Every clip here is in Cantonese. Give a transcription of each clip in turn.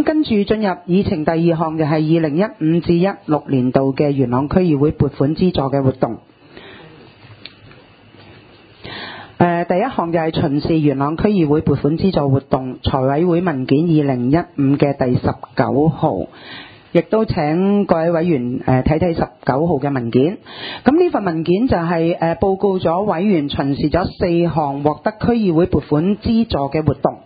咁跟住進入議程第二項就係2015至16年度嘅元朗區議會撥款資助嘅活動。第一項就係巡視元朗區議會撥款資助活動財委會文件2015嘅第19號，亦都請各位委員睇睇19號嘅文件。咁呢份文件就係報告咗委員巡視咗4項獲得區議會撥款資助嘅活動。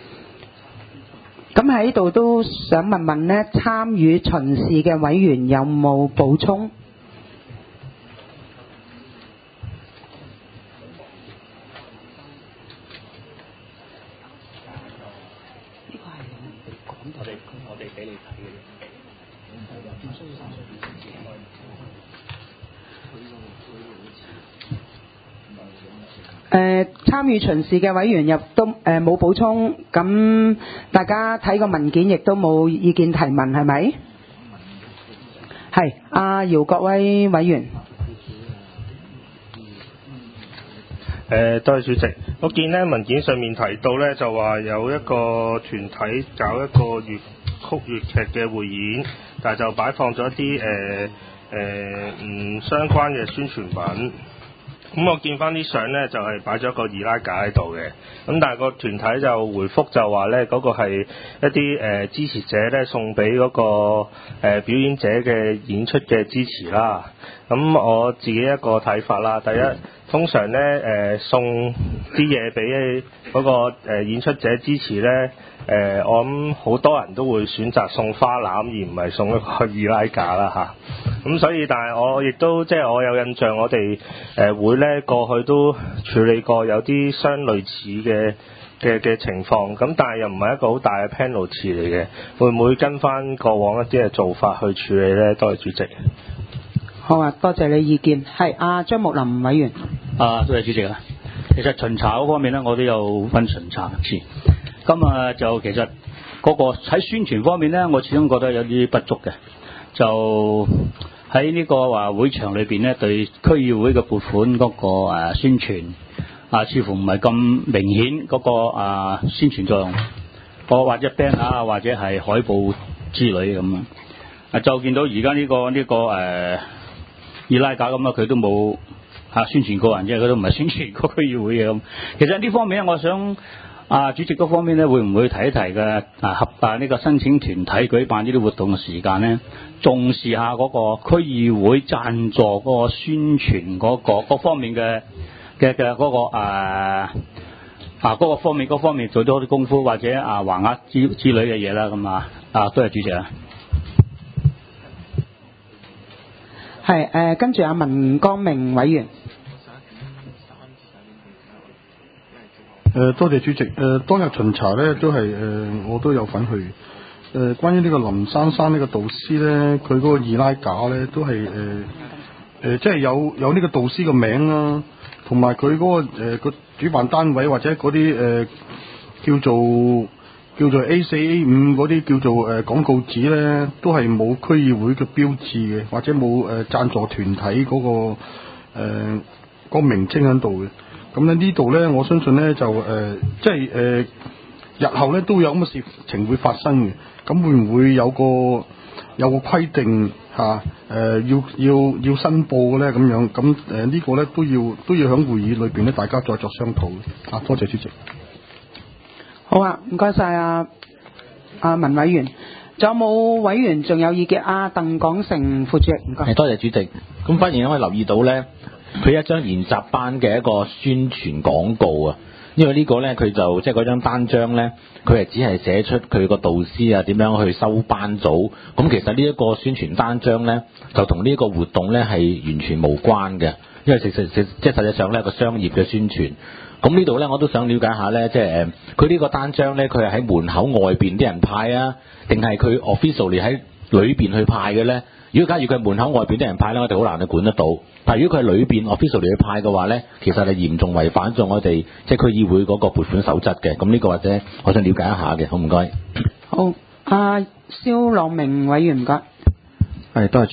咁喺度都想問問呢，參與巡視嘅委員有冇補充？ 我哋俾你睇嘅。參與巡視嘅委員亦都冇補充，咁大家睇個文件亦都冇意見提問，係咪？係，阿姚國威委員。 多謝主席。我見呢文件上面提到呢，就話有一個團體搞一個粵曲粵劇嘅匯演，但係就擺放咗一啲唔相關嘅宣傳品。咁我見翻啲相呢，就係擺咗個易拉架喺度嘅。咁但係個團體就回覆就話呢，嗰個係一啲支持者呢送俾嗰個表演者嘅演出嘅支持啦。咁我自己一個睇法啦，第一，通常呢送啲嘢俾嗰個演出者支持呢，我諗好多人都會選擇送花籃而唔係送一個易拉架啦嚇。咁所以但係我亦都即係我有印象，我哋會呢過去都處理過有啲相類似嘅情況，咁但係又唔係一個好大嘅 penalty 嚟嘅，會唔會跟翻過往一啲嘅做法去處理呢？多謝主席。 好啊，多謝你意見。係阿張木林委員。 多謝主席啊。其實巡查嗰方面呢，我都有分巡查一次。咁就其實嗰個喺宣傳方面呢，我始終覺得有啲不足嘅。就喺呢個話會場裏邊呢，對區議會嘅撥款嗰個宣傳似乎唔係咁明顯嗰個宣傳作用，或者 banner 或者係海報之類咁啊。就見到而家呢個易拉架咁佢都冇宣傳過人，即係佢都唔係宣傳個區議會嘅咁。其實呢方面我想主席嗰方面咧，會唔會提一提嘅呢個申請團體舉辦呢啲活動嘅時間呢？重視下嗰個區議會贊助嗰個宣傳嗰方面嘅嗰個方面做多啲功夫，或者橫額之類嘅嘢啦咁多謝主席啊。 係跟住阿文光明委員。 多謝主席。當日巡查呢都係我都有份去。關於呢個林珊珊呢個導師呢，佢嗰個易拉架呢都係即係有呢個導師個名啦，同埋佢嗰個主辦單位或者嗰啲叫做 A4 A5 嗰啲叫做廣告紙呢，都係冇區議會嘅標誌嘅，或者冇贊助團體嗰個名稱喺度嘅。咁咧呢度呢，我相信呢就即係日後呢都有咁嘅事情會發生嘅。咁會唔會有個規定要申報嘅呢？咁樣咁呢個呢都要喺會議裏邊呢大家再作商討。多謝主席。 好啊，唔該晒阿文委員。仲有冇委員仲有意見？鄧廣成副主席，唔該。 多謝主席。咁反而可以留意到呢，佢一張研習班嘅一個宣傳廣告啊。因為呢個呢，佢就即係嗰張單張呢，佢係只係寫出佢個導師點樣去收班組。咁其實呢一個宣傳單張呢，就同呢個活動呢係完全無關嘅，因為即係實際上呢個商業嘅宣傳。咁呢度呢，我都想了解下呢，即係佢呢個單張呢，佢係喺門口外邊啲人派啊，定係佢 officially 喺裏邊去派嘅呢？如果假如佢係門口外邊啲人派呢，我哋好難去管得到。但係如果佢係裏邊 officially 去派嘅話呢，其實係嚴重違反咗我哋即係區議會嗰個撥款守則嘅。咁呢個或者我想了解一下嘅，好唔該。 好，蕭朗明委員唔該。 多謝主席。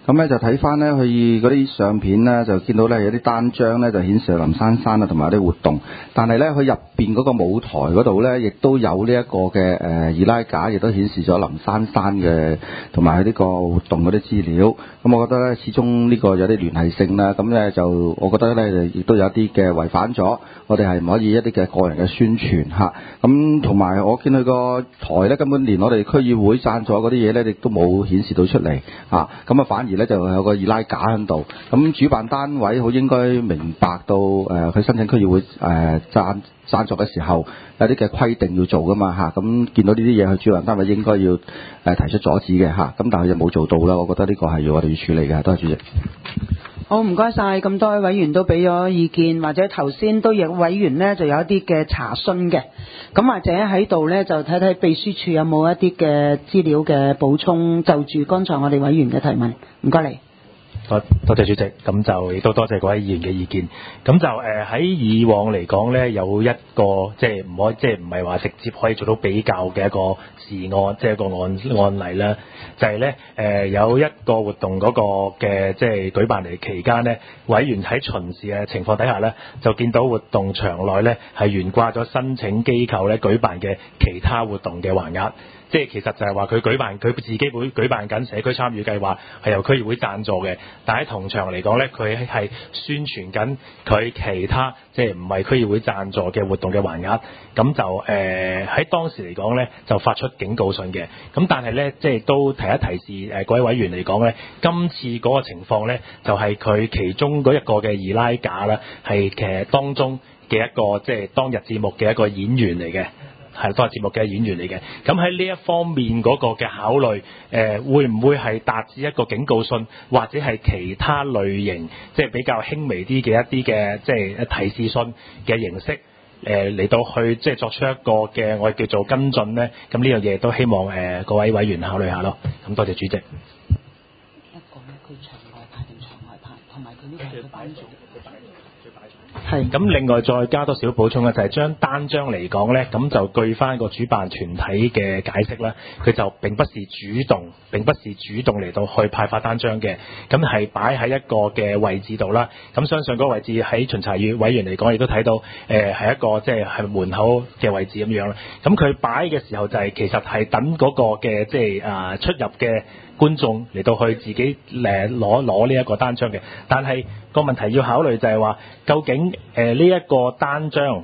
咁咧就睇翻咧佢嗰啲相片咧，就見到咧有啲單張咧就顯示林珊珊啊同埋啲活動，但係咧佢入邊嗰個舞台嗰度咧，亦都有呢一個嘅二拉架，亦都顯示咗林珊珊嘅同埋佢呢個活動嗰啲資料。咁我覺得咧，始終呢個有啲聯繫性啦。咁咧就我覺得咧，亦都有啲嘅違反咗，我哋係唔可以一啲嘅個人嘅宣傳嚇。咁同埋我見佢個台咧，根本連我哋區議會贊助嗰啲嘢咧，亦都冇顯示到出嚟嚇。咁啊，反而咧就有個二拉架喺度。咁主辦單位好應該明白到佢申請區議會贊助嘅時候有啲嘅規定要做噶嘛嚇。咁見到呢啲嘢，佢主辦單位應該要提出阻止嘅嚇。咁但係佢就冇做到啦。我覺得呢個係要我哋要處理嘅。多謝主席。 好，唔該晒，咁多位委員都俾咗意見，或者頭先都有委員呢就有一啲嘅查詢嘅，咁或者喺度呢，就睇睇秘書處有冇一啲嘅資料嘅補充，就住剛才我哋委員嘅提問，唔該你。 多謝主席，咁就亦都多謝各位議員嘅意見。咁就喺以往嚟講呢，有一個即係唔係話直接可以做到比較嘅一個事案，即係一個案例啦。就係呢，有一個活動嗰個嘅即係舉辦嚟期間呢，委員喺巡視嘅情況底下呢，就見到活動場內呢係懸掛咗申請機構呢舉辦嘅其他活動嘅橫額。即係其實就係話佢自己會舉辦緊社區參與計劃，係由區議會贊助嘅。但喺同場嚟講呢，佢係宣傳緊佢其他即係唔係區議會贊助嘅活動嘅橫額。咁就喺當時嚟講呢，就發出警告信嘅。咁但係呢，即係都提一提示各位委員嚟講呢，今次嗰個情況呢，就係佢其中嗰一個嘅二拉架啦，係其實當中嘅一個即係當日節目嘅一個演員嚟嘅。係當日節目嘅演員嚟嘅，咁喺呢一方面嗰個嘅考慮，會唔會係達至一個警告信，或者係其他類型，即係比較輕微啲嘅一啲嘅即係提示信嘅形式，嚟到去即係作出一個嘅我哋叫做跟進呢？咁呢樣嘢都希望各位委員考慮下咯。咁多謝主席。 一個呢，佢場外派定場外派，同埋佢呢個係佢班組。係。 咁另外再加多少補充咧，就係將單張嚟講咧，咁就據翻個主辦團體嘅解釋啦，佢就並不是主動嚟到去派發單張嘅，咁係擺喺一個嘅位置度啦。咁相信嗰個位置喺巡查員委員嚟講，亦都睇到係一個即係門口嘅位置咁樣啦。咁佢擺嘅時候就係其實係等嗰個嘅即係出入嘅觀眾嚟到去自己攞呢一個單張嘅，但係個問題要考慮就係話，究竟呢一個單張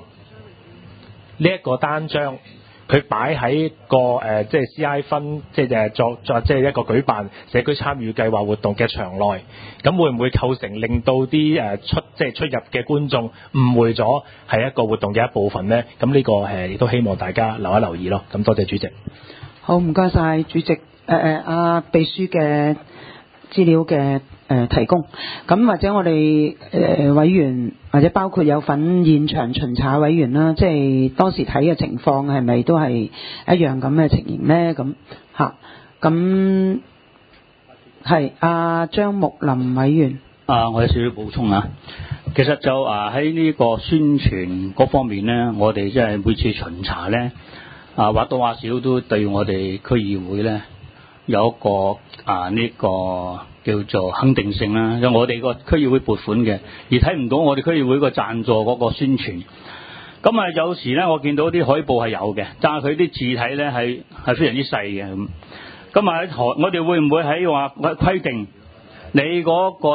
佢擺喺個即係 CI 分，即係作即係一個舉辦社區參與計劃活動嘅場內，咁會唔會構成令到啲出入嘅觀眾誤會咗係一個活動嘅一部分呢？咁呢個亦都希望大家留一留意咯。咁多謝主席。 好，唔該晒主席。秘書嘅資料嘅提供，咁或者我哋委員或者包括有份現場巡查委員啦，即係當時睇嘅情況係咪都係一樣咁嘅情形呢？咁嚇，咁係阿張木林委員。 我有少少補充啊。其實就喺呢個宣傳嗰方面呢，我哋即係每次巡查呢，或多或少都對我哋區議會呢有一個呢個叫做肯定性啦，因為我哋個區議會撥款嘅，而睇唔到我哋區議會個贊助嗰個宣傳。咁有時咧，我見到啲海報係有嘅，但係佢啲字體咧係非常之細嘅咁。咁我哋會唔會喺話規定你嗰個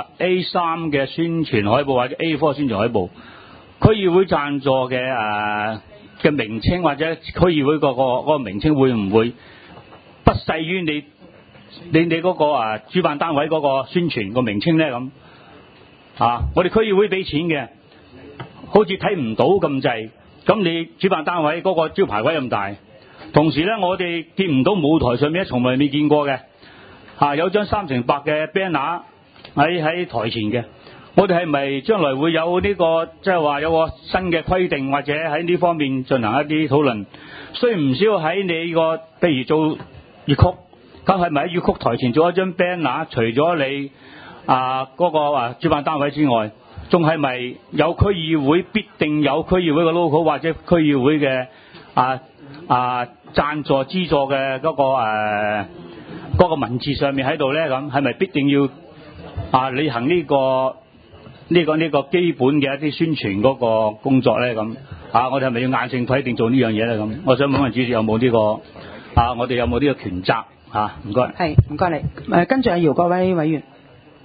A3嘅宣傳海報或者 A4 宣傳海報，區議會贊助嘅名稱或者區議會嗰個名稱會唔會不細於你嗰個主辦單位嗰個宣傳個名稱咧咁我哋區議會俾錢嘅，好似睇唔到咁滯。咁你主辦單位嗰個招牌位咁大，同時咧我哋見唔到舞台上面從來未見過嘅有張3x8嘅 banner 喺台前嘅。我哋係咪將來會有呢個即係話有個新嘅規定，或者喺呢方面進行一啲討論？需唔需要喺你個譬如做粵曲，咁係咪喺粵曲台前做一張 banner？ 除咗你嗰個主辦單位之外，仲係咪有區議會必定有區議會嘅 logo， 或者區議會嘅贊助資助嘅嗰個嗰個文字上面喺度咧，咁係咪必定要履行呢個基本嘅一啲宣傳嗰個工作咧？咁我哋係咪要硬性規定做呢樣嘢咧？咁我想問問主席有冇呢個我哋有冇呢個權責唔該。 係，唔該你。跟住阿姚國威委員。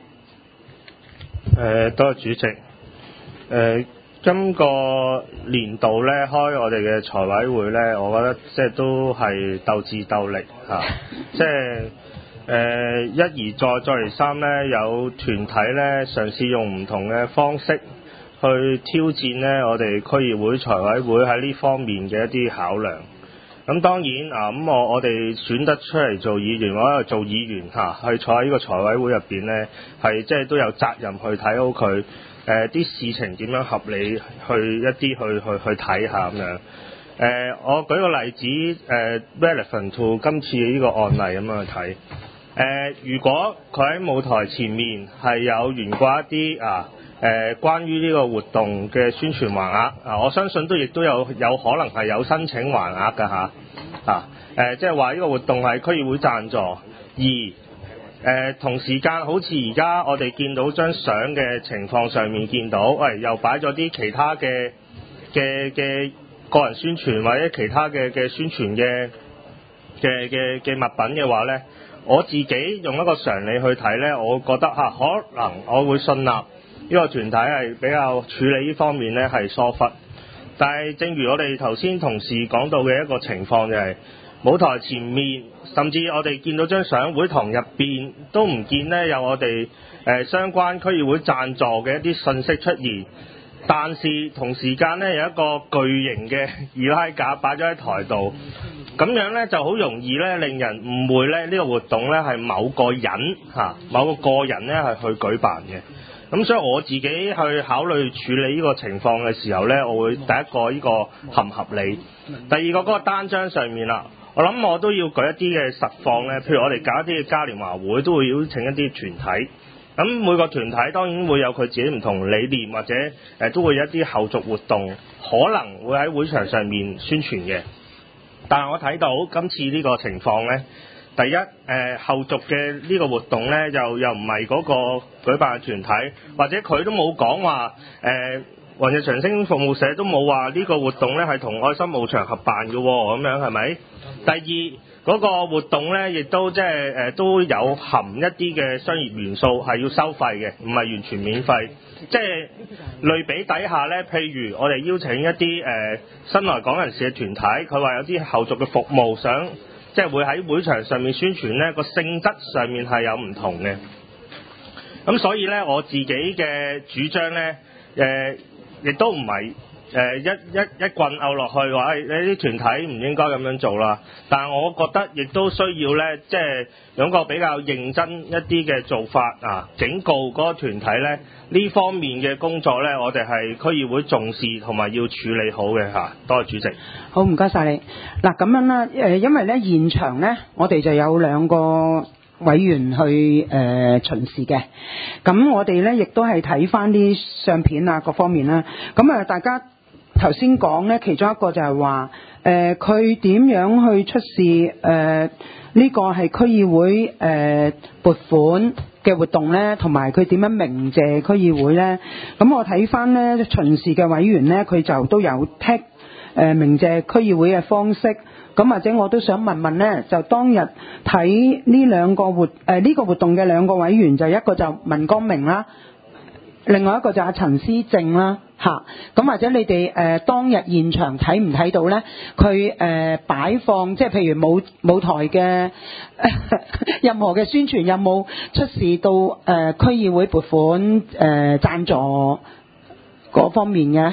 多謝主席。今個年度咧開我哋嘅財委會咧，我覺得即係都係鬥智鬥力即係一而再而三咧，有團體咧嘗試用唔同嘅方式去挑戰咧我哋區議會財委會喺呢方面嘅一啲考量。咁當然咁我哋選得出嚟做議員，我喺度做議員去坐喺呢個財委會入邊咧，係即係都有責任去睇好佢啲事情點樣合理，去一啲去睇下咁樣。我舉個例子relevant to 今次呢個案例咁樣去睇。如果佢喺舞台前面係有懸掛一啲關於呢個活動嘅宣傳橫額，我相信亦都有可能係有申請橫額㗎即係話呢個活動係區議會贊助，而同時間好似而家我哋見到張相嘅情況上面見到，又擺咗啲其他嘅個人宣傳或者其他嘅宣傳嘅物品嘅話呢，我自己用一個常理去睇呢，我覺得可能我會信納呢個團體係比較處理呢方面呢係疏忽。但係正如我哋頭先同事講到嘅一個情況就係，舞台前面甚至我哋見到張相會堂入邊都唔見呢有我哋相關區議會贊助嘅一啲信息出現，但是同時間呢有一個巨型嘅易拉架擺咗喺台度，咁樣呢就好容易呢令人誤會呢個活動呢係某個人某個人呢係去舉辦嘅。咁所以我自己去考慮處理呢個情況嘅時候呢，我會第一個呢個合唔合理，第二個嗰個單張上面啦，我諗我都要舉一啲嘅實況呢，譬如我哋搞一啲嘅嘉年華會都會邀請一啲團體，咁每個團體當然會有佢自己唔同理念，或者都會有一啲後續活動可能會喺會場上面宣傳嘅。但係我睇到今次呢個情況呢，第一後續嘅呢個活動呢，又唔係嗰個舉辦嘅團體，或者佢都冇講話雲日長星服務社都冇話呢個活動呢係同愛心牧場合辦嘅喎，咁樣係咪？第二嗰個活動呢，亦都即係都有含一啲嘅商業元素係要收費嘅，唔係完全免費。即係類比底下呢，譬如我哋邀請一啲新來港人士嘅團體，佢話有啲後續嘅服務想即係會喺會場上面宣傳呢，個性質上面係有唔同嘅。咁所以呢，我自己嘅主張呢，亦都唔係一棍拗落去話你啲團體唔應該咁樣做啦。但係我覺得亦都需要呢，即係用個比較認真一啲嘅做法警告嗰個團體呢，呢方面嘅工作呢，我哋係區議會重視同埋要處理好嘅多謝主席。 好，唔該晒你。嗱咁樣啦，因為呢現場呢，我哋就有兩個委員去巡視嘅，咁我哋呢亦都係睇翻啲相片各方面啦。咁大家頭先講呢，其中一個就係話佢點樣去出示呢個係區議會撥款嘅活動呢，同埋佢點樣鳴謝區議會呢？咁我睇翻呢巡視嘅委員呢，佢就都有剔鳴謝區議會嘅方式。咁或者我都想問問呢，就當日睇呢兩個呢個活動嘅兩個委員，就一個就文光明啦，另外一個就阿陳思正啦咁或者你哋當日現場睇唔睇到呢？佢擺放即係譬如舞台嘅任何嘅宣傳有冇出示到區議會撥款贊助嗰方面嘅？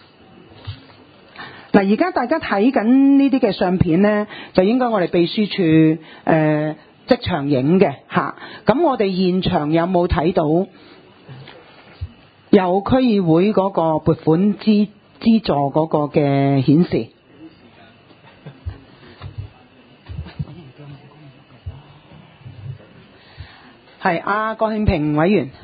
嗱，而家大家睇緊呢啲嘅相片呢，就應該我哋秘書處即場影嘅咁我哋現場有冇睇到有區議會嗰個撥款資助嗰個嘅顯示？係郭慶平委員。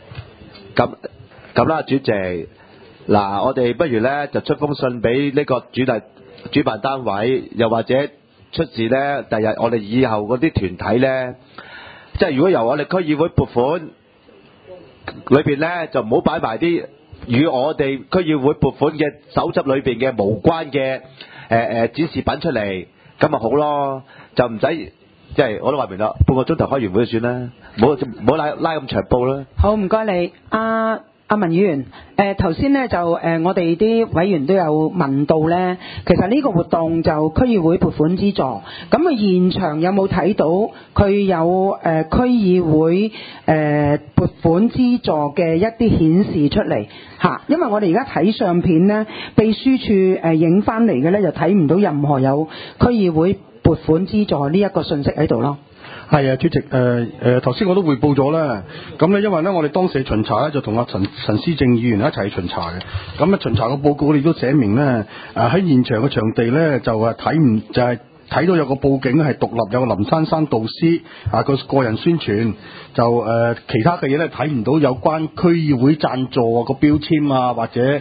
咁啦，主席。嗱，我哋不如咧就出封信俾呢個主辦單位，又或者出事呢，第日我哋以後嗰啲團體呢，即係如果由我哋區議會撥款裏邊呢，就唔好擺埋啲與我哋區議會撥款嘅手執裏邊嘅無關嘅展示品出嚟，咁咪好咯，就唔使即係我都話明啦，半個鐘頭開完會就算啦，唔好拉咁長布啦。 好，唔該你，阿文議員，頭先咧就我哋啲委員都有問到咧，其實呢個活動就區議會撥款資助，咁啊現場有冇睇到佢有區議會撥款資助嘅一啲顯示出嚟嚇？因為我哋而家睇相片咧，秘書處影翻嚟嘅咧就睇唔到任何有區議會撥款資助呢一個信息喺度咯。 係啊，主席，頭先我都匯報咗啦。咁咧，因為咧，我哋當時巡查咧，就同阿陳思正議員一齊去巡查嘅。咁咧，巡查個報告我哋都寫明咧，喺現場嘅場地咧，就係睇到有個報警係獨立有個林珊珊導師個人宣傳，就其他嘅嘢咧睇唔到有關區議會贊助個標籤啊，或者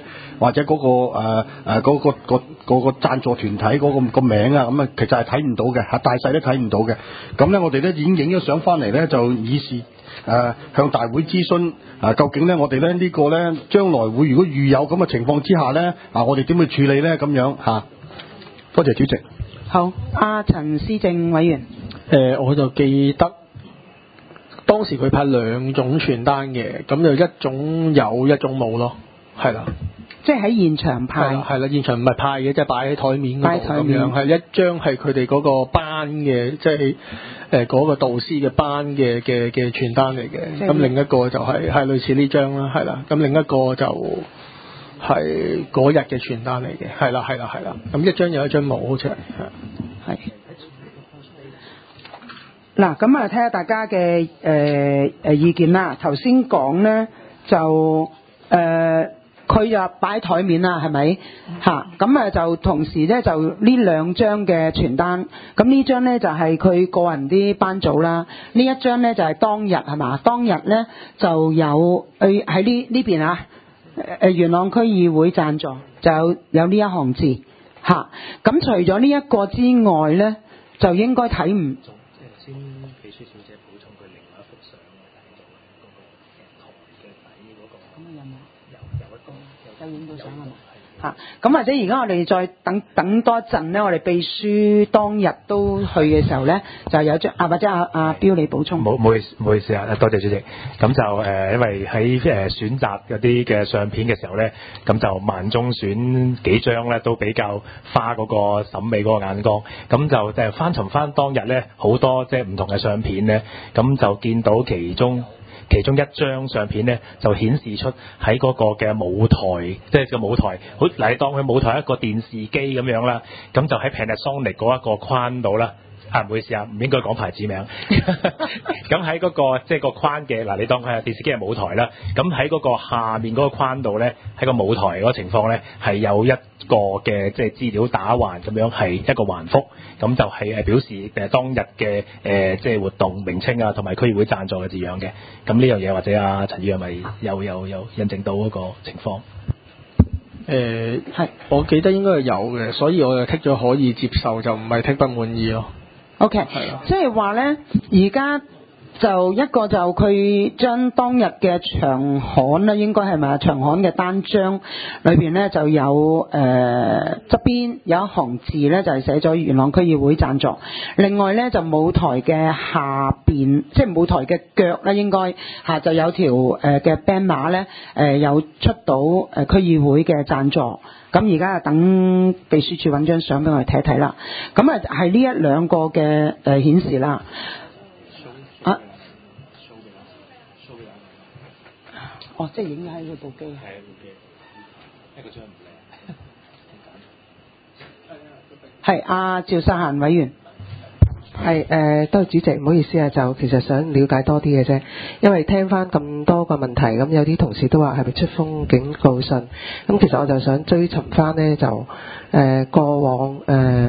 嗰個贊助團體嗰個名啊，咁啊其實係睇唔到嘅，大細都睇唔到嘅。咁咧我哋咧已經影咗相翻嚟咧，就以示向大會諮詢究竟咧我哋咧呢個咧將來會如果遇有咁嘅情況之下咧我哋點去處理咧咁樣嚇？多謝主席。 好，陳思正委員。 我就記得當時佢派2種傳單嘅，咁就一種有一種冇咯，係啦。 即係喺現場派。係啦， 現場唔係派嘅，即係擺喺台面嗰度咁樣，係一張係佢哋嗰個班嘅，即係嗰個導師嘅班嘅傳單嚟嘅。咁另一個就係類似呢張啦，係啦。咁另一個就係嗰日嘅傳單嚟嘅，係啦。咁一張有一張冇，好似係。 嗱，咁啊睇下大家嘅意見啦。頭先講咧就佢就擺台面啦，係咪嚇？咁就同時咧就呢2張嘅傳單，咁呢張咧就係佢個人啲班組啦，呢一張咧就係當日係嘛？當日咧就有喺呢邊啊，元朗區議會贊助就有呢一行字嚇。咁除咗呢一個之外咧，就應該睇唔。 先秘書小姐補充佢另外一幅相，睇到嗰個台嘅底嗰個。咁有冇？有影到相係嘛？ 嚇！咁或者而家我哋再等多一陣咧，我哋秘書當日都去嘅時候咧，就有張或者阿標你補充。 冇意思啊！多謝主席。咁就因為喺選擇嗰啲嘅相片嘅時候咧，咁就萬中選幾張咧，都比較花嗰個審美嗰個眼光。咁就翻尋翻當日咧，好多即係唔同嘅相片咧，咁就見到其中一張相片咧，就顯示出喺嗰個嘅舞台，即係個舞台，好嗱，你當佢舞台一個電視機咁樣啦，咁就喺 Panasonic 嗰一個框度啦。唔好意思啊，唔應該講牌子名。咁喺嗰個即係個框嘅嗱，你當佢係電視機嘅舞台啦。咁喺嗰個下面嗰個框度咧，喺個舞台嗰個情況咧，係有一個嘅即係資料打橫咁樣，係一個橫幅。咁就係表示當日嘅即係活動名稱啊，同埋區議會贊助嘅字樣嘅。咁呢樣嘢或者阿陳議員咪有印證到嗰個情況？ 係，我記得應該係有嘅，所以我就剔咗可以接受，就唔係剔不滿意咯。 OK，即係話咧，而家就一個就佢將當日嘅長刊咧，應該係咪長刊嘅單張裏邊咧就有側邊有一行字咧，就係寫咗元朗區議會贊助。另外咧就舞台嘅下邊，即係舞台嘅腳咧，應該就有條嘅 banner 咧有出到區議會嘅贊助。咁而家等秘書處揾張相俾我哋睇一睇啦。咁係呢1-2個嘅顯示啦。哦，即係影喺佢部機。係部機，一個張唔靚。係阿趙世嫻委員。 係多謝主席，唔好意思啊，就其實想了解多啲嘅啫，因為聽翻咁多個問題，咁有啲同事都話係咪出封警告信，咁其實我就想追尋翻呢，就過往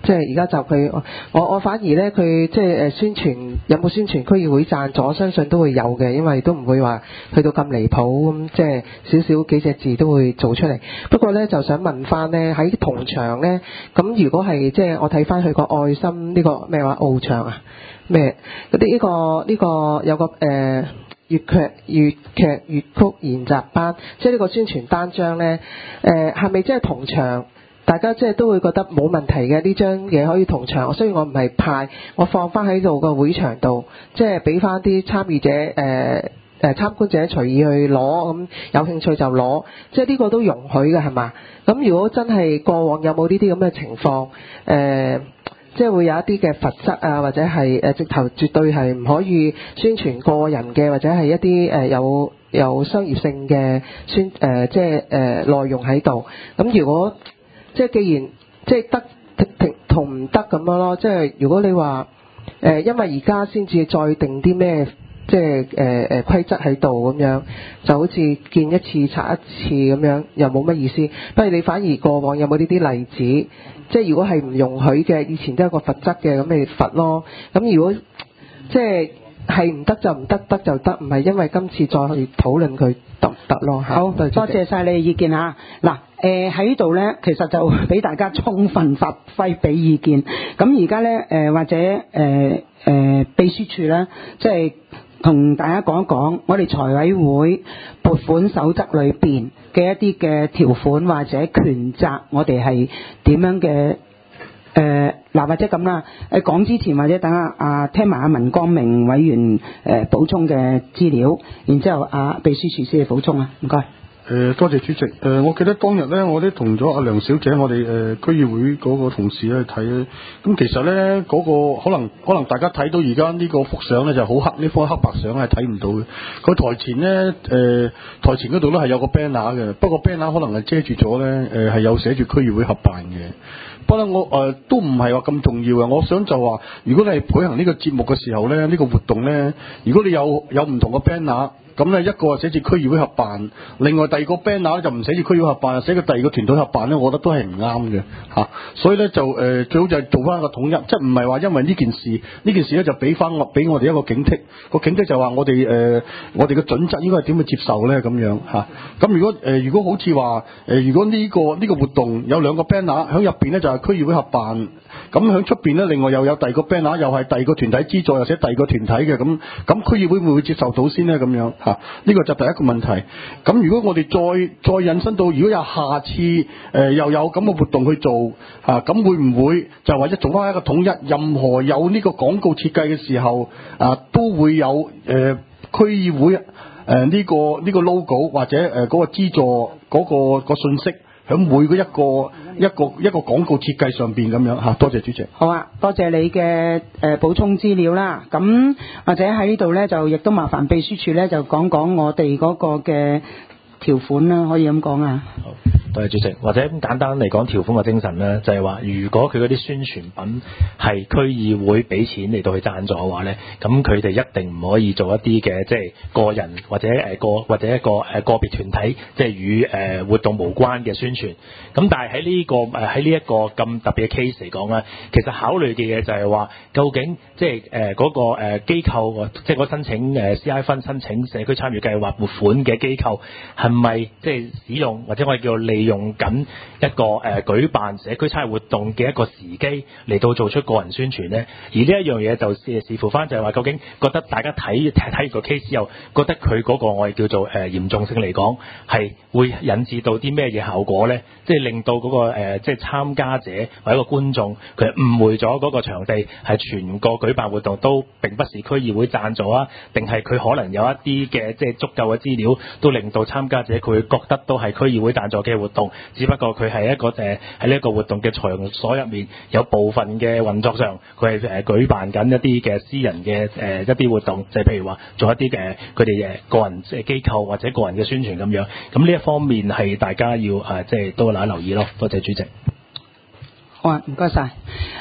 即係而家就佢，我反而咧佢即係宣傳有冇宣傳區議會贊助，我相信都會有嘅，因為都唔會話去到咁離譜咁，即係少少幾隻字都會做出嚟。不過咧就想問翻咧喺同場咧，咁如果係即係我睇翻佢個愛心呢個咩話翱翔啊咩嗰啲呢個有個粵劇研習班，即係呢個宣傳單張咧係咪即係同場？大家即係都會覺得冇問題嘅，呢張嘢可以同場，所以我唔係派，我放翻喺度個會場度，即係俾翻啲參與者參觀者隨意去攞，咁有興趣就攞，即係呢個都容許嘅係嘛？咁如果真係過往有冇呢啲咁嘅情況即係會有一啲嘅罰則啊，或者係直頭絕對係唔可以宣傳個人嘅，或者係一啲有商業性嘅即係內容喺度。咁如果即係既然即係得同唔得咁樣咯，即係如果你話因為而家先至再定啲咩即係規則喺度咁樣，就好似見一次拆一次咁樣，又冇乜意思。不如你反而過往有冇呢啲例子？即係如果係唔容許嘅，以前都有個罰則嘅，咁咪罰咯。咁如果即係唔得就唔得，得就得，唔係因為今次再去討論佢得唔得咯。 好，多謝晒你嘅意見嚇。嗱，喺度咧，其實就俾大家充分發揮俾意見。咁而家咧或者秘書處咧，即係同大家講一講，我哋財委會撥款守則裏邊嘅一啲嘅條款或者權責，我哋係點樣嘅？或者咁啦，講之前或者等聽埋文光明委員補充嘅資料，然之後秘書處先去補充啊，唔該。 多謝主席。我記得當日咧，我都同咗阿梁小姐，我哋區議會嗰個同事咧去睇咧。咁其實咧嗰個可能大家睇到而家呢個幅相咧就好黑，呢幅黑白相係睇唔到嘅。佢台前咧台前嗰度咧係有個 banner 嘅，不過 banner 可能係遮住咗咧，係有寫住區議會合辦嘅。不過我都唔係話咁重要嘅，我想就話，如果你係舉行呢個節目嘅時候咧，呢個活動咧，如果你有唔同嘅 banner。咁咧一個係寫住區議會合辦，另外第二個 banner 就唔寫住區議會合辦，寫個第二個團隊合辦咧，我覺得都係唔啱嘅嚇。所以咧就最好就係做翻一個統一，即係唔係話因為呢件事咧就俾我哋一個警惕，個警惕就話我哋嘅準則應該係點去接受咧咁樣嚇。咁如果好似話如果呢個活動有兩個 banner 喺入邊咧就係區議會合辦，咁喺出邊咧另外又有第二個 banner 又係第二個團體資助，又寫第二個團體嘅，咁區議會會唔會接受到先咧咁樣？呢個就第一個問題。咁如果我哋再引申到，如果有下次又有咁嘅活動去做咁會唔會就或者做翻一個統一？任何有呢個廣告設計嘅時候都會有區議會呢個 logo 或者嗰個資助嗰個信息喺每個一個廣告設計上邊咁樣嚇。多謝主席。 好啊，多謝你嘅補充資料啦。咁或者喺呢度咧，就亦都麻煩秘書處咧，就講講我哋嗰個嘅條款啦，可以咁講啊。 好，多謝主席。或者咁簡單嚟講，條款嘅精神咧，就係話，如果佢嗰啲宣傳品係區議會俾錢嚟到去贊助嘅話咧，咁佢哋一定唔可以做一啲嘅即係個人或者一個個別團體，即係與活動無關嘅宣傳。咁但係喺呢一個咁特別嘅 case 嚟講咧，其實考慮嘅嘢就係話，究竟即係嗰個機構，即係嗰申請CI 分申請社區參與計劃撥款嘅機構，係咪即係使用或者我哋叫利用緊一個舉辦社區參與活動嘅一個時機嚟到做出個人宣傳呢？而呢一樣嘢就視乎翻就係話，究竟覺得大家睇完個 case 又覺得佢嗰個我哋叫做嚴重性嚟講係會引致到啲咩嘢效果呢？即係令到嗰個即係參加者或者個觀眾佢誤會咗嗰個場地係全個舉辦活動都並不是區議會贊助啊，定係佢可能有一啲嘅即係足夠嘅資料都令到參加者佢會覺得都係區議會贊助嘅活動，只不過佢係一個喺呢一個活動嘅場所入面有部分嘅運作上佢係舉辦緊一啲嘅私人嘅一啲活動，就係譬如話做一啲嘅佢哋個人機構或者個人嘅宣傳咁樣。咁呢一方面係大家要即係多留意咯。多謝主席。 好啊，唔該晒。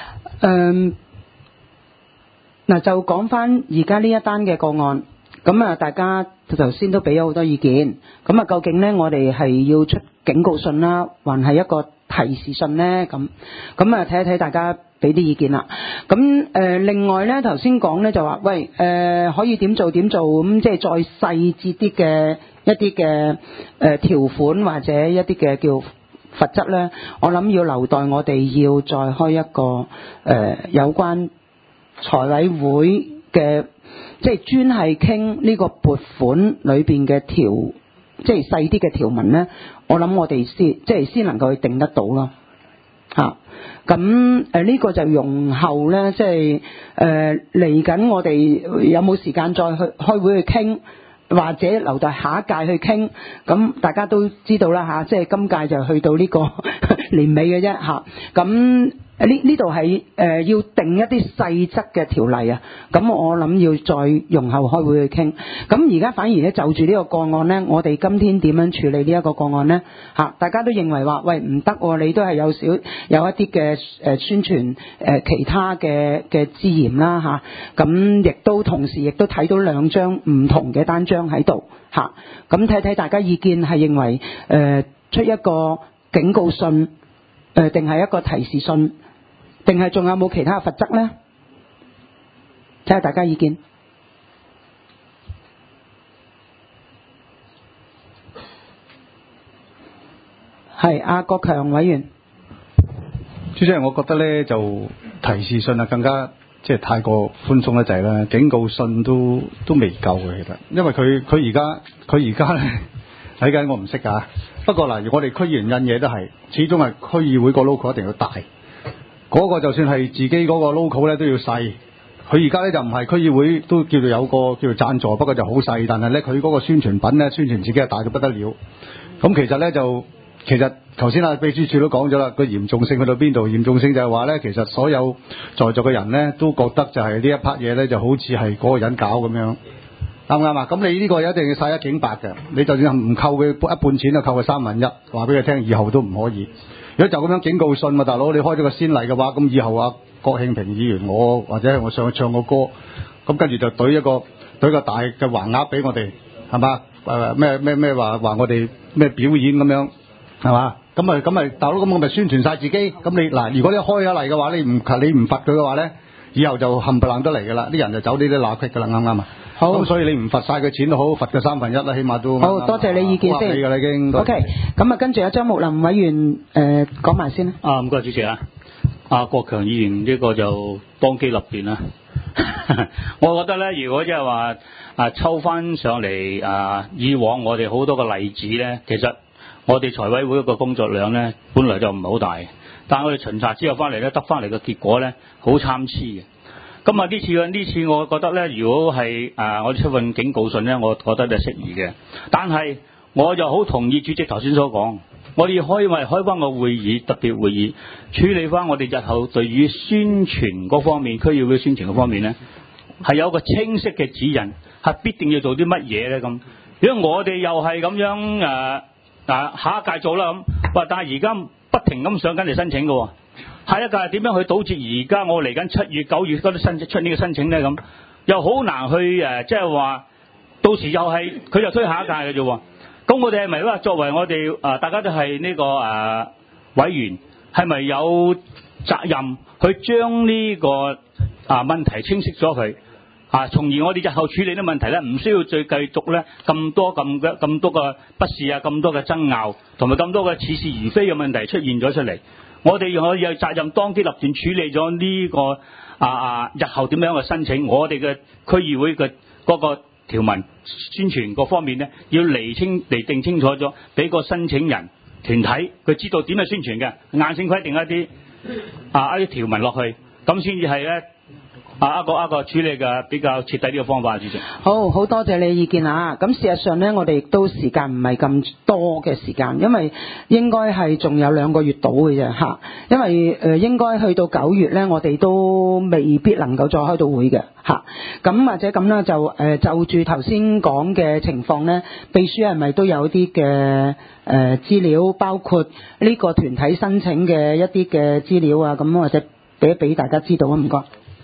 嗱就講翻而家呢一單嘅個案，咁大家頭先都俾咗好多意見。咁究竟呢，我哋係要出警告信啦，還係一個提示信呢？咁睇一睇大家俾啲意見啦。咁另外咧，頭先講咧就話，喂可以點做咁，即係再細節啲嘅一啲嘅條款或者一啲嘅叫罰則咧，我諗要留待我哋要再開一個有關財委會嘅，即係專係傾呢個撥款裏邊嘅條，即係細啲嘅條文咧，我諗我哋先能夠去定得到咯。咁呢個就容後咧，即係嚟緊我哋有冇時間再去開會去傾，或者留待下一屆去傾。咁大家都知道啦即係今屆就去到呢個年尾嘅啫咁呢度係要定一啲細則嘅條例啊，咁我諗要再容後開會去傾。咁而家反而咧就住呢個個案咧，我哋今天點樣處理呢一個個案咧？大家都認為話喂唔得喎，你都係有一啲嘅宣傳其他嘅資源啦咁亦都同時亦都睇到兩張唔同嘅單張喺度咁睇睇大家意見係認為出一個警告信定係一個提示信？定係仲有冇其他罰則呢？睇下大家意見。係阿國強委員。 主席，我覺得呢就提示信更加即係太過寬鬆得滯啦，警告信都未夠嘅其實，因為佢而家呢睇緊我唔識㗎。不過嗱，我哋區議員印嘢都係，始終係區議會個 logo 一定要大。嗰個就算係自己嗰個 logo 咧都要細，佢而家咧就唔係區議會都叫做有個叫做贊助，不過就好細，但係咧佢嗰個宣傳品咧宣傳自己係大到不得了。咁其實頭先秘書處都講咗啦，個嚴重性去到邊度？嚴重性就係話咧，其實所有在座嘅人咧都覺得就係呢一 part 嘢咧就好似係嗰個人搞咁樣，啱唔啱啊？咁你呢個一定要晒一警白嘅，你就算唔扣佢一半錢就扣佢1/3，話俾佢聽以後都唔可以。如果就咁樣警告信嘛，大佬你開咗個先例嘅話，咁以後郭慶平議員我或者係我上去唱個歌，咁跟住就懟個大嘅橫額俾我哋，係嘛？咩話我哋咩表演咁樣，係嘛？咁咪大佬咁我咪宣傳晒自己。咁你嗱，如果你開咗例嘅話，你唔罰佢嘅話咧，以後就冚唪唥都嚟㗎啦，啲人就走呢啲罅隙㗎啦，啱唔啱啊？好，咁所以你唔罰晒佢錢都好，罰佢1/3啦，起碼都好。多謝你意見先。 㗎啦已經。 OK，咁跟住有張木林委員講埋先啦。 唔該主席啊，阿國強議員呢個就當機立斷啦。我覺得咧，如果即係話抽翻上嚟以往我哋好多個例子咧，其實我哋財委會個工作量咧，本來就唔係好大，但係我哋巡查之後翻嚟咧，得翻嚟嘅結果咧，好參差嘅。咁呢次我覺得咧，如果係我哋出份警告信咧，我覺得就適宜嘅。但係我就好同意主席頭先所講，我哋開翻個會議，特別會議處理翻我哋日後對於宣傳嗰方面，區議會宣傳嗰方面咧，係有個清晰嘅指引，係必定要做啲乜嘢咧咁。如果我哋又係咁樣下一屆做啦咁，但係而家不停咁上緊嚟申請嘅喎。下一屆點樣去堵截而家我嚟緊7月9月嗰啲出呢個申請咧咁，又好難去即係話到時又係佢就推下一屆嘅啫喎。咁我哋係咪話作為我哋大家都係呢個委員，係咪有責任去將呢個問題清晰咗佢從而我哋日後處理啲問題咧，唔需要再繼續咧咁多個不是咁多嘅爭拗，同埋咁多嘅似是而非嘅問題出現咗出嚟。我哋有責任當機立斷處理咗呢個日後點樣嘅申請，我哋嘅區議會嘅嗰個條文宣傳各方面咧，要釐定清楚咗，俾個申請人團體佢知道點樣宣傳嘅，硬性規定一啲條文落去，咁先至係咧一個處理嘅比較徹底呢個方法，主席。好多謝你意見啊！咁事實上咧，我哋亦都時間唔係咁多嘅時間，因為應該係仲有2個月到嘅啫因為應該去到9月咧，我哋都未必能夠再開到會嘅咁或者咁啦，就住頭先講嘅情況咧，秘書係咪都有啲嘅資料，包括呢個團體申請嘅一啲嘅資料啊？咁或者俾大家知道啊，唔該。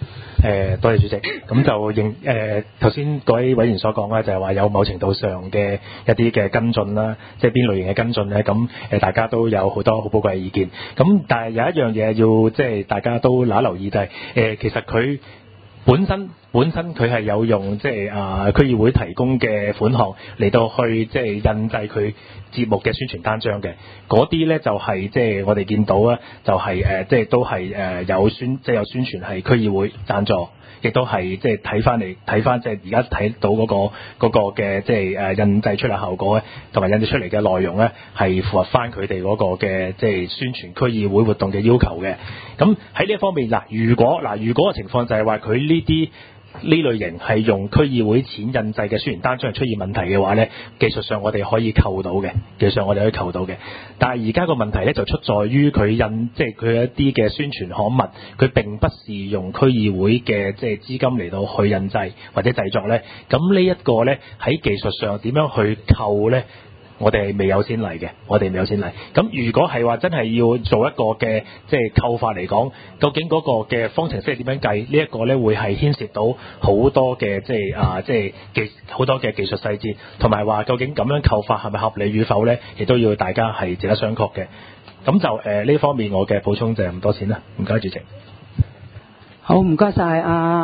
多謝主席。咁就頭先各位委員所講咧，就係話有某程度上嘅一啲嘅跟進啦，即係邊類型嘅跟進咧。咁大家都有好多好寶貴嘅意見。咁但係有一樣嘢要即係大家都留意就係其實佢本身佢係有用即係區議會提供嘅款項嚟到去即係印製佢節目嘅宣傳單張嘅，嗰啲咧就係即係我哋見到啊，就係即係都係有宣傳係區議會贊助，亦都係即係睇翻即係而家睇到嗰個嘅即係印製出嚟效果咧，同埋印製出嚟嘅內容咧係符合翻佢哋嗰個嘅即係宣傳區議會活動嘅要求嘅。咁喺呢一方面如果個情況就係話佢呢類型係用區議會錢印製嘅宣傳單張係出現問題嘅話呢，技術上我哋可以扣到嘅，但係而家個問題呢，就出在於佢即係佢一啲嘅宣傳刊物，佢並不是用區議會嘅即係資金嚟到去印製或者製作呢。咁呢一個呢，喺技術上點樣去扣呢？我哋未有先例嘅，咁如果係話真係要做一個嘅即係扣法嚟講，究竟嗰個嘅方程式係點樣計？呢一個咧會係牽涉到好多嘅即係好多嘅技術細節，同埋話究竟咁樣扣法係咪合理與否咧，亦都要大家係值得商確嘅。咁就呢方面我嘅補充就係咁多先啦。唔該主席。 好，唔該晒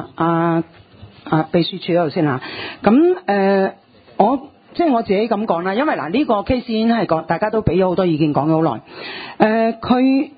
秘書處嗰度先嚇。咁我自己咁講啦，因為呢個 case 已經係大家都俾咗好多意見，講咗好耐。佢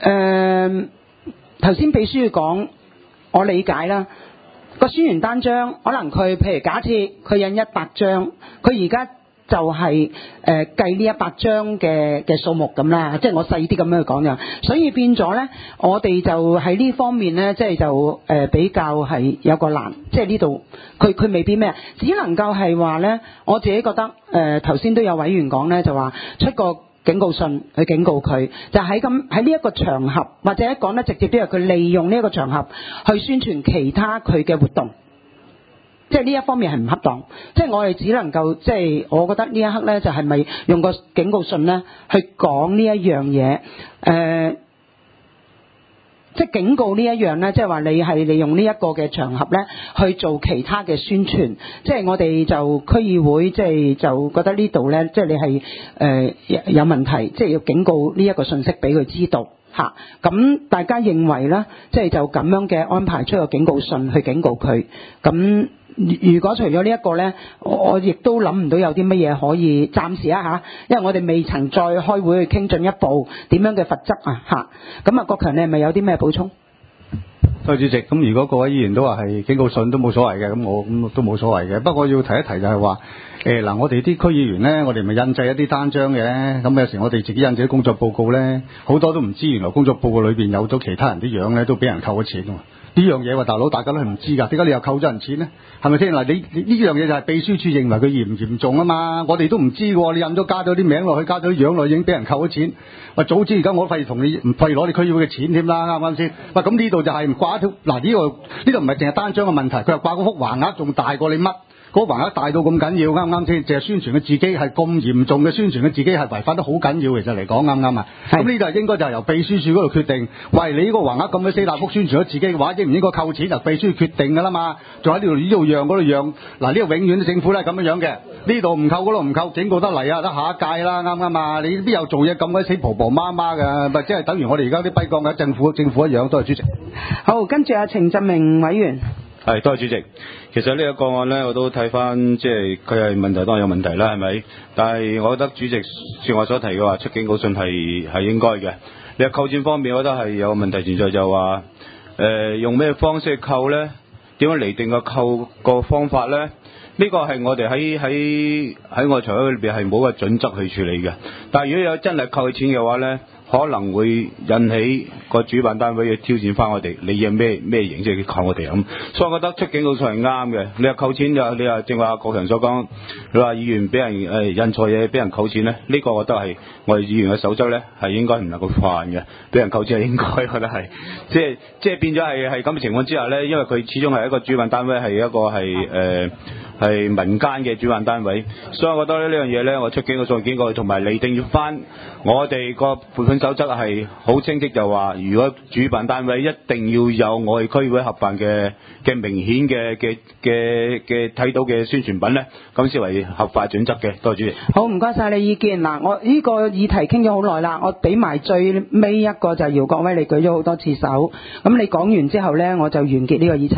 頭先秘書講，我理解啦。個宣傳單張可能佢譬如假設佢印100張，佢而家就係計呢100張嘅數目咁啦，即係我細啲咁樣去講嘅，所以變咗咧，我哋就喺呢方面咧，即係就比較係有個難，即係呢度佢未必咩，只能夠係話咧，我自己覺得頭先都有委員講咧，就話出個警告信去警告佢，就喺呢一個場合，或者講得直接啲係佢利用呢一個場合去宣傳其他佢嘅活動。即係呢一方面係唔恰當，即係我哋只能夠即係我覺得呢一刻咧就係咪用個警告信咧去講呢一樣嘢，即係警告呢一樣咧，即係話你係利用呢一個嘅場合咧去做其他嘅宣傳，即係我哋就區議會即係就覺得呢度咧，即係你係有問題，即係要警告呢一個信息俾佢知道。咁大家認為咧，即係就咁樣嘅安排出個警告信去警告佢。咁如果除咗呢一個咧，我亦都諗唔到有啲乜嘢可以暫時啊嚇，因為我哋未曾再開會去傾進一步點樣嘅罰則啊嚇。咁國強你係咪有啲咩補充？ 多謝主席。咁如果各位議員都話係警告信都冇所謂嘅，咁我都冇所謂嘅。不過要提一提就係話，我哋啲區議員咧，我哋咪印製一啲單張嘅。咁有時我哋自己印製啲工作報告咧，好多都唔知原來工作報告裏邊有咗其他人啲樣咧，都俾人扣咗錢喎。呢樣嘢大佬大家都係唔知㗎，點解你又扣咗人錢咧？係咪先？嗱，你呢樣嘢就係秘書處認為佢嚴唔嚴重啊嘛？我哋都唔知喎，你印咗加咗啲名落去，加咗啲樣落去，已經俾人扣咗錢。喂，早知而家我費同你唔費攞你區議會嘅錢添啦，啱唔啱先？喂，咁呢度就係掛一條嗱，呢度唔係淨係單張嘅問題，佢又掛嗰幅橫額仲大過你乜？嗰個橫額大到咁緊要，啱唔啱先？淨係宣傳佢自己係咁嚴重嘅宣傳佢自己係違反得好緊要，其實嚟講啱唔啱啊？咁呢度應該就係由秘書處嗰度決定。喂，你呢個橫額咁鬼死大幅宣傳咗自己嘅話，應唔應該扣錢？就秘書處決定㗎啦嘛。仲喺呢度讓嗰度讓，嗱呢個永遠政府都係咁樣嘅。呢度唔扣嗰度唔扣，警告得嚟啊！得下一屆啦，啱唔啱啊？你邊有做嘢咁鬼死婆婆媽媽㗎？咪即係等於我哋而家啲跛鋼嘅政府一樣。多謝主席。 好，跟住程振明委員。 係，多謝主席。其實呢個個案呢，我都睇翻，即係佢係問題當然有問題啦，係咪？但係我覺得主席照我所提嘅話，出警告信係應該嘅。你話扣錢方面，我覺得係有問題存在，就話用咩方式去扣呢？點樣釐定個扣個方法呢？呢個係我哋喺我財委裏邊係冇個準則去處理嘅。但係如果有真係扣錢嘅話呢，可能會引起個主辦單位要挑戰翻我哋，你有咩形式去扣我哋咁，所以我覺得出警告信係啱嘅。你話扣錢就你話正話國強所講，你話議員俾人印錯嘢俾人扣錢咧，呢個我覺得係我哋議員嘅守則咧係應該唔能夠犯嘅，俾人扣錢係應該，我覺得係即係變咗係咁嘅情況之下咧，因為佢始終係一個主辦單位，係一個係民間嘅主辦單位，所以我覺得呢樣嘢咧，我出警告信警告同埋釐定翻我哋個撥款款守則係好清晰，就話如果主辦單位一定要有我哋區議會合辦嘅明顯嘅睇到嘅宣傳品咧，咁先為合法準則嘅。多謝主席。 好，唔該晒你意見。嗱，我呢個議題傾咗好耐啦，我俾埋最尾一個就係姚國威，你舉咗好多次手，咁你講完之後呢，我就完結呢個議題。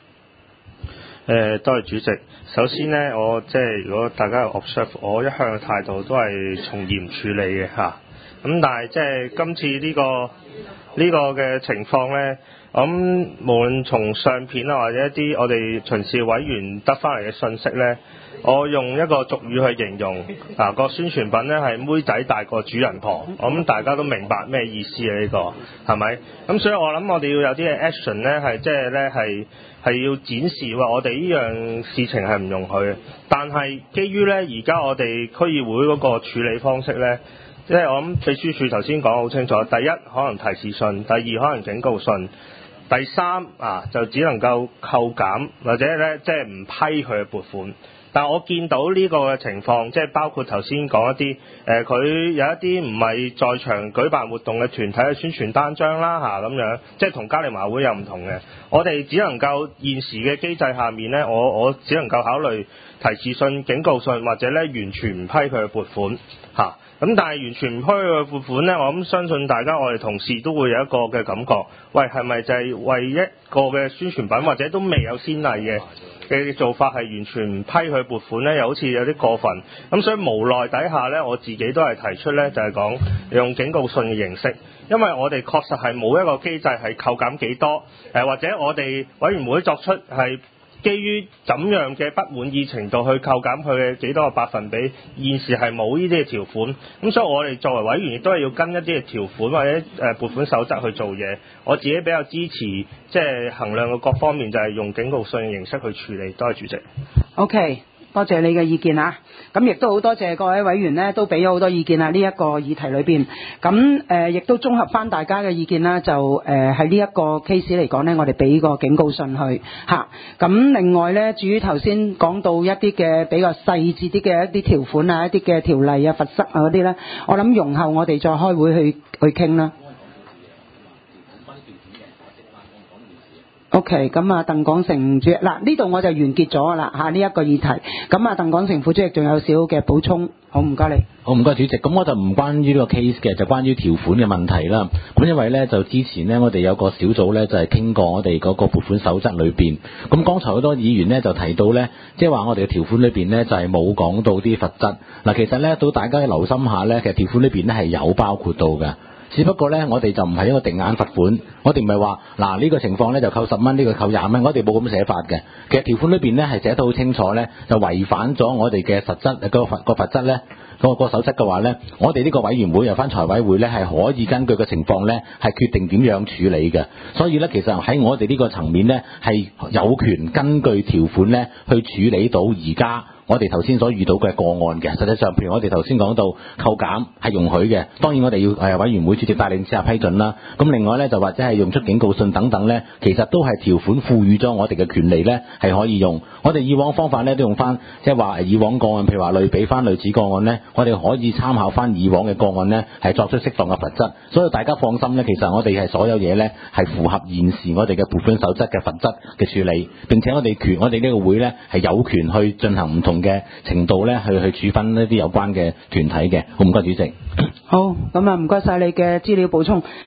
多謝主席。首先呢，我即係如果大家有 observe， 我一向嘅態度都係從嚴處理嘅嚇。咁但係即係今次呢個嘅情況呢，咁無論從相片啊或者一啲我哋巡視委員得翻嚟嘅信息呢，我用一個俗語去形容個宣傳品呢係妹仔大過主人婆，我諗大家都明白咩意思啊？呢個係咪？咁所以我諗我哋要有啲嘅 action 呢，係即係呢係要展示話我哋呢樣事情係唔容許，但係基於呢而家我哋區議會嗰個處理方式呢，即係我諗秘書處頭先講好清楚，第一可能提示信，第二可能警告信，第三就只能夠扣減或者呢即係唔批佢嘅撥款。但我見到呢個嘅情況，即係包括頭先講一啲佢有一啲唔係在場舉辦活動嘅團體嘅宣傳單張啦咁樣，即係同嘉年華會有唔同嘅。我哋只能夠現時嘅機制下面呢，我只能夠考慮提示信、警告信或者呢完全唔批佢嘅撥款咁但係完全唔批佢嘅撥款呢，我諗相信大家我哋同事都會有一個嘅感覺，喂係咪就係為一個嘅宣傳品或者都未有先例嘅做法係完全唔批佢撥款呢，又好似有啲過分。咁所以無奈底下呢，我自己都係提出呢，就係講用警告信嘅形式，因為我哋確實係冇一個機制係扣減幾多，或者我哋委員會作出係基於怎樣嘅不滿意程度去扣減佢嘅幾多個百分比，現時係冇呢啲嘅條款。咁所以我哋作為委員亦都係要跟一啲嘅條款或者撥款守則去做嘢。我自己比較支持即係衡量嘅各方面就係用警告信嘅形式去處理。多謝主席。 OK。多謝你嘅意見啊！咁亦都好多謝各位委員呢，都俾咗好多意見啊！呢一個議題裏邊，咁亦都綜合翻大家嘅意見啦，就喺呢一個 case 嚟講呢，我哋俾個警告信去嚇。咁另外呢，至於頭先講到一啲嘅比較細緻啲嘅一啲條款啊、一啲嘅條例啊、罰則啊嗰啲呢，我諗容後我哋再開會去傾啦。OK， 咁啊，鄧廣成主席，嗱呢度我就完結咗啦呢一個議題。咁啊，鄧廣成副主席仲有少少嘅補充，好唔該你。 好唔該主席，咁我就唔關於呢個 case 嘅，就關於條款嘅問題啦。咁因為呢，就之前呢，我哋有個小組呢，就係傾過我哋嗰個撥款守則裏邊。咁剛才好多議員呢，就提到呢，即係話我哋嘅條款裏邊呢，就係冇講到啲罰則。嗱，其實呢，到大家留心下呢，其實條款裏邊呢係有包括到嘅。只不過呢，我哋就唔係一個定額罰款，我哋唔係話嗱呢個情況呢就扣10蚊，呢個扣20蚊，我哋冇咁寫法嘅。其實條款裏邊呢係寫得好清楚呢，就違反咗我哋嘅實質個罰則呢，個守則嘅話呢，我哋呢個委員會有翻財委會呢係可以根據個情況呢係決定點樣處理嘅。所以呢，其實喺我哋呢個層面呢係有權根據條款呢去處理到而家我哋頭先所遇到嘅個案嘅。實際上，譬如我哋頭先講到扣減係容許嘅，當然我哋要委員會主席帶領之下批准啦。咁另外呢，就或者係用出警告信等等呢，其實都係條款賦予咗我哋嘅權利呢係可以用。我哋以往方法呢都用翻，即係話以往個案，譬如話類比翻類似個案呢，我哋可以參考翻以往嘅個案呢，係作出適當嘅罰則。所以大家放心呢，其實我哋係所有嘢呢係符合現時我哋嘅撥款守則嘅罰則嘅處理。並且我哋呢個會呢係有權去進行唔同嘅程度咧，去處分一啲有關嘅團體嘅。好，唔該主席。 好，咁啊，唔該晒你嘅資料補充。